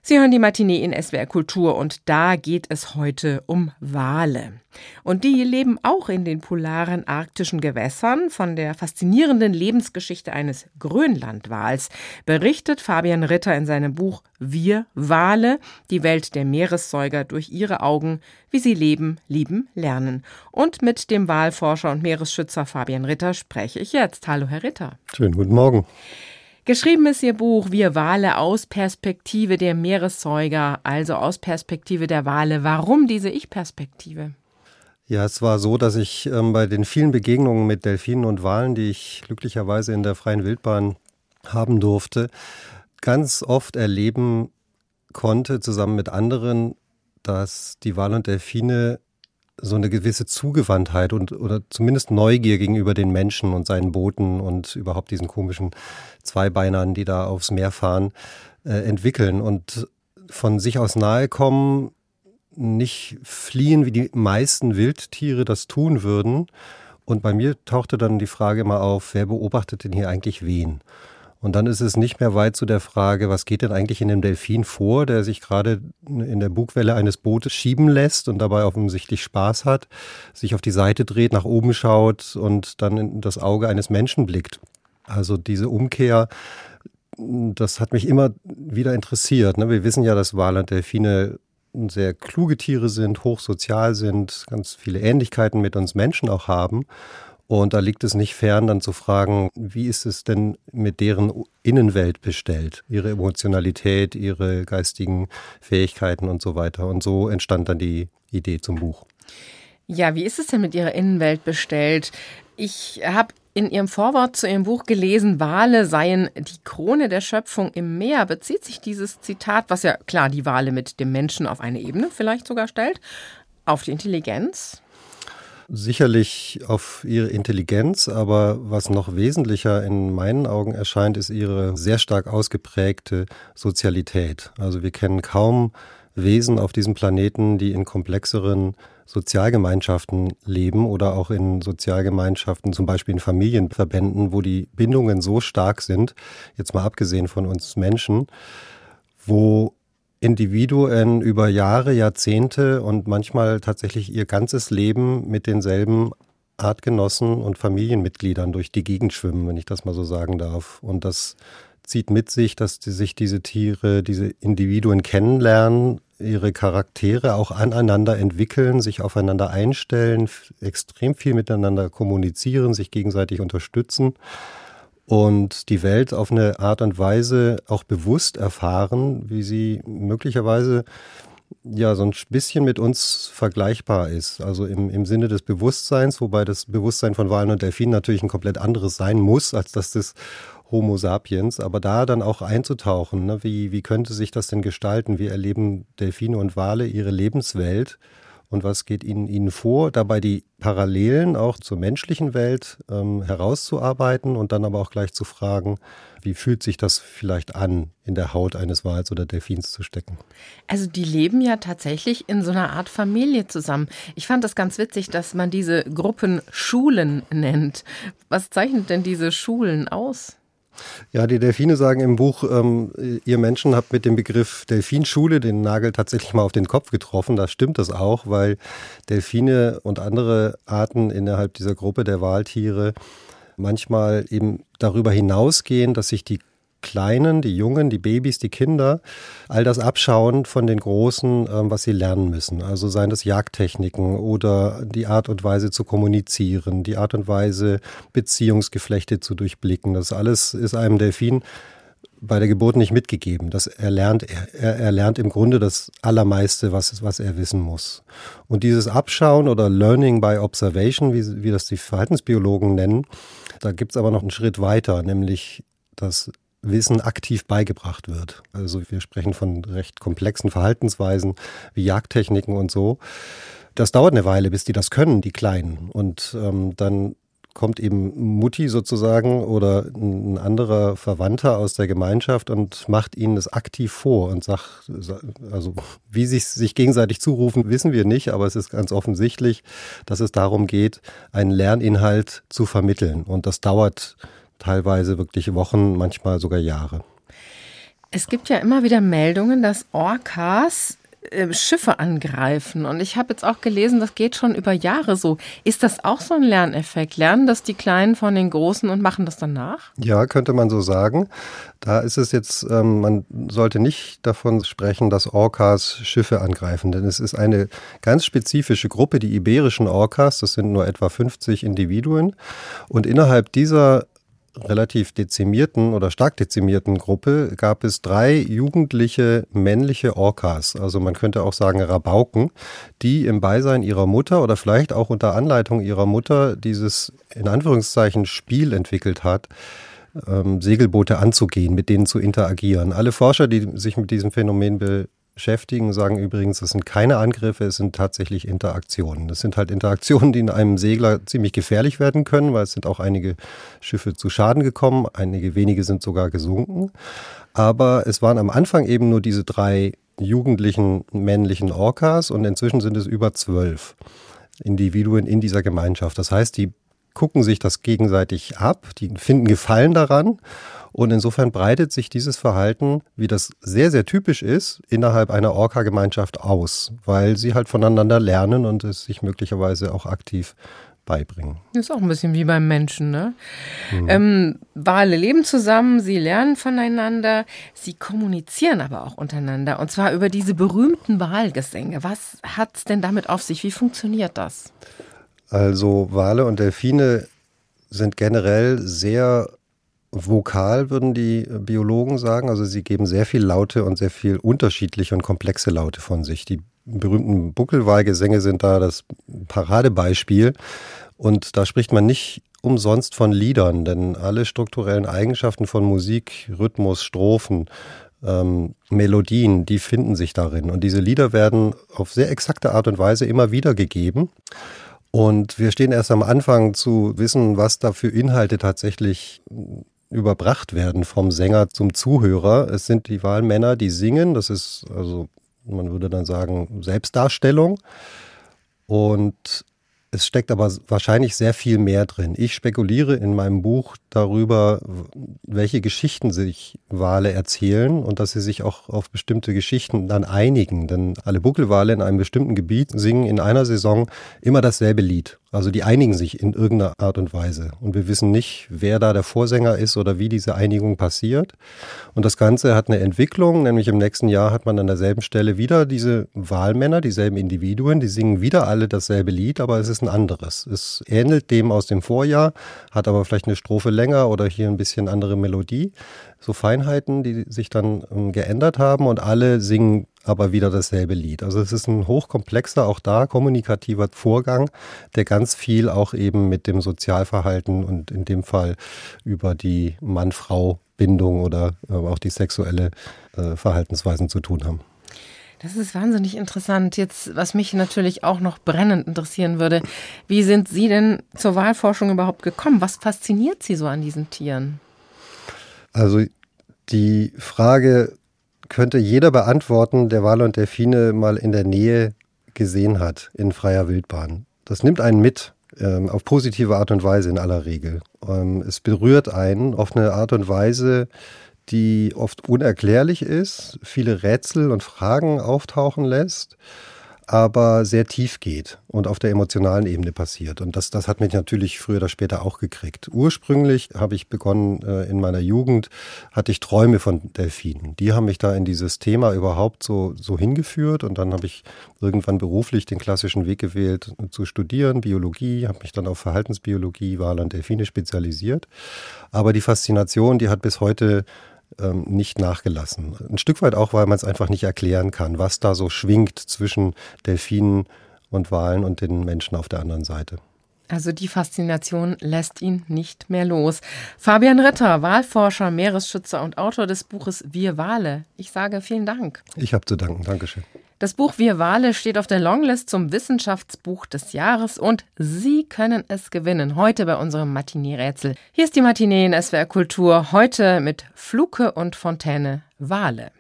Sie hören die Matinee in SWR Kultur und da geht es heute um Wale. Und die leben auch in den polaren arktischen Gewässern. Von der faszinierenden Lebensgeschichte eines Grönlandwals berichtet Fabian Ritter in seinem Buch Wir Wale, die Welt der Meeressäuger durch ihre Augen, wie sie leben, lieben, lernen. Und mit dem Walforscher und Meeresschützer Fabian Ritter spreche ich jetzt. Hallo, Herr Ritter. Schönen guten Morgen. Geschrieben ist Ihr Buch Wir Wale aus Perspektive der Meeressäuger, also aus Perspektive der Wale. Warum diese Ich-Perspektive? Ja, es war so, dass ich bei den vielen Begegnungen mit Delfinen und Walen, die ich glücklicherweise in der freien Wildbahn haben durfte, ganz oft erleben konnte, zusammen mit anderen, dass die Wale und Delfine so eine gewisse Zugewandtheit oder zumindest Neugier gegenüber den Menschen und seinen Booten und überhaupt diesen komischen Zweibeinern, die da aufs Meer fahren, entwickeln und von sich aus nahe kommen, nicht fliehen, wie die meisten Wildtiere das tun würden. Und bei mir tauchte dann die Frage immer auf, wer beobachtet denn hier eigentlich wen? Und dann ist es nicht mehr weit zu der Frage, was geht denn eigentlich in dem Delfin vor, der sich gerade in der Bugwelle eines Bootes schieben lässt und dabei offensichtlich Spaß hat, sich auf die Seite dreht, nach oben schaut und dann in das Auge eines Menschen blickt. Also diese Umkehr, das hat mich immer wieder interessiert. Wir wissen ja, dass Wale und Delfine sehr kluge Tiere sind, hochsozial sind, ganz viele Ähnlichkeiten mit uns Menschen auch haben. Und da liegt es nicht fern, dann zu fragen, wie ist es denn mit deren Innenwelt bestellt? Ihre Emotionalität, ihre geistigen Fähigkeiten und so weiter. Und so entstand dann die Idee zum Buch. Ja, wie ist es denn mit Ihrer Innenwelt bestellt? Ich habe in Ihrem Vorwort zu Ihrem Buch gelesen, Wale seien die Krone der Schöpfung im Meer. Bezieht sich dieses Zitat, was ja klar die Wale mit dem Menschen auf eine Ebene vielleicht sogar stellt, auf die Intelligenz? Sicherlich auf ihre Intelligenz, aber was noch wesentlicher in meinen Augen erscheint, ist ihre sehr stark ausgeprägte Sozialität. Also wir kennen kaum Wesen auf diesem Planeten, die in komplexeren Sozialgemeinschaften leben oder auch in Sozialgemeinschaften, zum Beispiel in Familienverbänden, wo die Bindungen so stark sind, jetzt mal abgesehen von uns Menschen, wo Individuen über Jahre, Jahrzehnte und manchmal tatsächlich ihr ganzes Leben mit denselben Artgenossen und Familienmitgliedern durch die Gegend schwimmen, wenn ich das mal so sagen darf. Und das zieht mit sich, dass sich diese Tiere, diese Individuen kennenlernen, ihre Charaktere auch aneinander entwickeln, sich aufeinander einstellen, extrem viel miteinander kommunizieren, sich gegenseitig unterstützen. Und die Welt auf eine Art und Weise auch bewusst erfahren, wie sie möglicherweise ja so ein bisschen mit uns vergleichbar ist. Also im Sinne des Bewusstseins, wobei das Bewusstsein von Walen und Delfinen natürlich ein komplett anderes sein muss, als das des Homo sapiens. Aber da dann auch einzutauchen, ne? Wie könnte sich das denn gestalten? Wie erleben Delfine und Wale ihre Lebenswelt? Und was geht ihnen vor, dabei die Parallelen auch zur menschlichen Welt herauszuarbeiten und dann aber auch gleich zu fragen, wie fühlt sich das vielleicht an, in der Haut eines Wals oder Delfins zu stecken? Also die leben ja tatsächlich in so einer Art Familie zusammen. Ich fand das ganz witzig, dass man diese Gruppen Schulen nennt. Was zeichnet denn diese Schulen aus? Ja, die Delfine sagen im Buch, ihr Menschen habt mit dem Begriff Delfinschule den Nagel tatsächlich mal auf den Kopf getroffen. Da stimmt das auch, weil Delfine und andere Arten innerhalb dieser Gruppe der Waltiere manchmal eben darüber hinausgehen, dass sich die Kleinen, die Jungen, die Babys, die Kinder, all das abschauen von den Großen, was sie lernen müssen. Also seien das Jagdtechniken oder die Art und Weise zu kommunizieren, die Art und Weise, Beziehungsgeflechte zu durchblicken. Das alles ist einem Delfin bei der Geburt nicht mitgegeben. Das er lernt im Grunde das Allermeiste, was er wissen muss. Und dieses Abschauen oder Learning by Observation, wie das die Verhaltensbiologen nennen, da gibt es aber noch einen Schritt weiter, nämlich das Wissen aktiv beigebracht wird. Also wir sprechen von recht komplexen Verhaltensweisen wie Jagdtechniken und so. Das dauert eine Weile, bis die das können, die Kleinen. Und dann kommt eben Mutti sozusagen oder ein anderer Verwandter aus der Gemeinschaft und macht ihnen das aktiv vor und sagt, also wie sie sich gegenseitig zurufen, wissen wir nicht, aber es ist ganz offensichtlich, dass es darum geht, einen Lerninhalt zu vermitteln. Und das dauert teilweise wirklich Wochen, manchmal sogar Jahre. Es gibt ja immer wieder Meldungen, dass Orcas Schiffe angreifen. Und ich habe jetzt auch gelesen, das geht schon über Jahre so. Ist das auch so ein Lerneffekt? Lernen das die Kleinen von den Großen und machen das dann nach? Ja, könnte man so sagen. Da ist es jetzt, man sollte nicht davon sprechen, dass Orcas Schiffe angreifen, denn es ist eine ganz spezifische Gruppe, die iberischen Orcas, das sind nur etwa 50 Individuen. Und innerhalb dieser relativ dezimierten oder stark dezimierten Gruppe gab es 3 jugendliche männliche Orcas, also man könnte auch sagen Rabauken, die im Beisein ihrer Mutter oder vielleicht auch unter Anleitung ihrer Mutter dieses in Anführungszeichen Spiel entwickelt hat, Segelboote anzugehen, mit denen zu interagieren. Alle Forscher, die sich mit diesem Phänomen beschäftigen, sagen übrigens, das sind keine Angriffe, es sind tatsächlich Interaktionen. Das sind halt Interaktionen, die in einem Segler ziemlich gefährlich werden können, weil es sind auch einige Schiffe zu Schaden gekommen, einige wenige sind sogar gesunken. Aber es waren am Anfang eben nur diese 3 jugendlichen männlichen Orcas und inzwischen sind es über 12 Individuen in dieser Gemeinschaft. Das heißt, die gucken sich das gegenseitig ab, die finden Gefallen daran. Und insofern breitet sich dieses Verhalten, wie das sehr, sehr typisch ist, innerhalb einer Orca-Gemeinschaft aus, weil sie halt voneinander lernen und es sich möglicherweise auch aktiv beibringen. Das ist auch ein bisschen wie beim Menschen, ne? Wale leben zusammen, sie lernen voneinander, sie kommunizieren aber auch untereinander und zwar über diese berühmten Walgesänge. Was hat's denn damit auf sich? Wie funktioniert das? Also Wale und Delfine sind generell sehr vokal, würden die Biologen sagen. Also sie geben sehr viel Laute und sehr viel unterschiedliche und komplexe Laute von sich. Die berühmten Buckelwalgesänge sind da das Paradebeispiel. Und da spricht man nicht umsonst von Liedern, denn alle strukturellen Eigenschaften von Musik, Rhythmus, Strophen, Melodien, die finden sich darin. Und diese Lieder werden auf sehr exakte Art und Weise immer wieder gegeben. Und wir stehen erst am Anfang zu wissen, was da für Inhalte tatsächlich überbracht werden vom Sänger zum Zuhörer. Es sind die Walmänner, die singen. Das ist, also man würde dann sagen, Selbstdarstellung. Und es steckt aber wahrscheinlich sehr viel mehr drin. Ich spekuliere in meinem Buch darüber, welche Geschichten sich Wale erzählen und dass sie sich auch auf bestimmte Geschichten dann einigen. Denn alle Buckelwale in einem bestimmten Gebiet singen in einer Saison immer dasselbe Lied. Also die einigen sich in irgendeiner Art und Weise. Und wir wissen nicht, wer da der Vorsänger ist oder wie diese Einigung passiert. Und das Ganze hat eine Entwicklung, nämlich im nächsten Jahr hat man an derselben Stelle wieder diese Walmänner, dieselben Individuen, die singen wieder alle dasselbe Lied, aber es ist ein anderes. Es ähnelt dem aus dem Vorjahr, hat aber vielleicht eine Strophe länger oder hier ein bisschen andere Melodie. So Feinheiten, die sich dann geändert haben und alle singen aber wieder dasselbe Lied. Also es ist ein hochkomplexer, auch da kommunikativer Vorgang, der ganz viel auch eben mit dem Sozialverhalten und in dem Fall über die Mann-Frau-Bindung oder auch die sexuelle Verhaltensweisen zu tun haben. Das ist wahnsinnig interessant. Jetzt, was mich natürlich auch noch brennend interessieren würde, wie sind Sie denn zur Walforschung überhaupt gekommen? Was fasziniert Sie so an diesen Tieren? Also die Frage könnte jeder beantworten, der Wale und Delfine mal in der Nähe gesehen hat, in freier Wildbahn. Das nimmt einen mit, auf positive Art und Weise in aller Regel. Es berührt einen auf eine Art und Weise, die oft unerklärlich ist, viele Rätsel und Fragen auftauchen lässt, aber sehr tief geht und auf der emotionalen Ebene passiert. Und das hat mich natürlich früher oder später auch gekriegt. Ursprünglich habe ich begonnen, in meiner Jugend hatte ich Träume von Delfinen. Die haben mich da in dieses Thema überhaupt so hingeführt. Und dann habe ich irgendwann beruflich den klassischen Weg gewählt, zu studieren, Biologie, habe mich dann auf Verhaltensbiologie, Wale und Delfine spezialisiert. Aber die Faszination, die hat bis heute nicht nachgelassen. Ein Stück weit auch, weil man es einfach nicht erklären kann, was da so schwingt zwischen Delfinen und Walen und den Menschen auf der anderen Seite. Also die Faszination lässt ihn nicht mehr los. Fabian Ritter, Walforscher, Meeresschützer und Autor des Buches Wir Wale. Ich sage vielen Dank. Ich habe zu danken. Dankeschön. Das Buch Wir Wale steht auf der Longlist zum Wissenschaftsbuch des Jahres und Sie können es gewinnen, heute bei unserem Matinee-Rätsel. Hier ist die Matinee in SWR Kultur, heute mit Fluke und Fontäne Wale.